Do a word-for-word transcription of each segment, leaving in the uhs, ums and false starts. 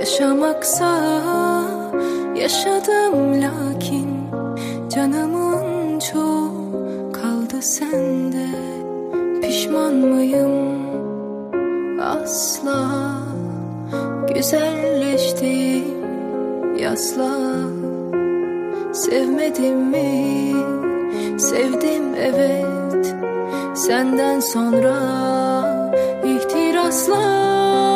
Yaşamaksa yaşadım, lakin canımın çoğu kaldı sende. Pişman mıyım? Asla. Güzelleştim yasla. Sevmedim mi? Sevdim evet. Senden sonra ihtirasla.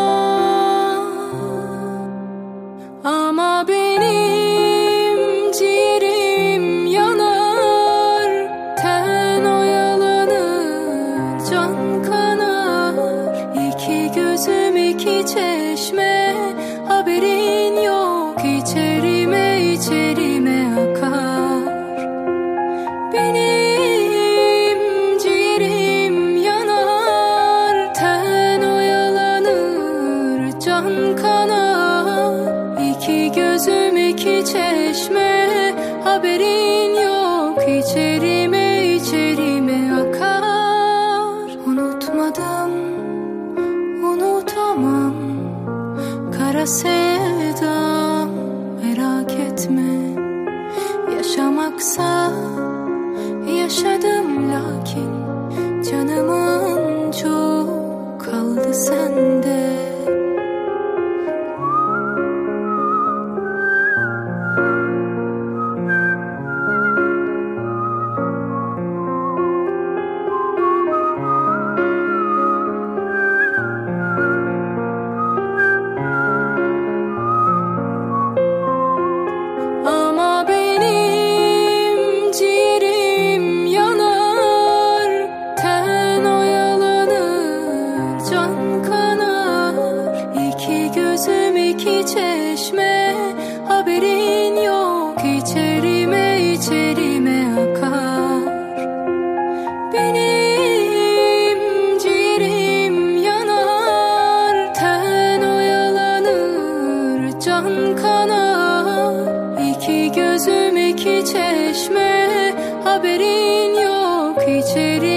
Ama benim ciğerim yanar, ten oyalanır, can kanar. İki gözüm iki çeşme, haberin yok, içerime içerime akar. Benim ciğerim yanar, ten oyalanır, can kanar. İki gözüm iki çeşme, haberin yok, içerime içerime akar. Unutmadım, unutamam, kara sevdam, merak etme. Yaşamaksa yaşadım, lakin canımın çoğu kaldı sende. İki çeşme, haberin yok, içerime içerime akar. Benim ciğerim yanar, ten oyalanır, can kanar. İki gözüm iki çeşme, haberin yok, içerime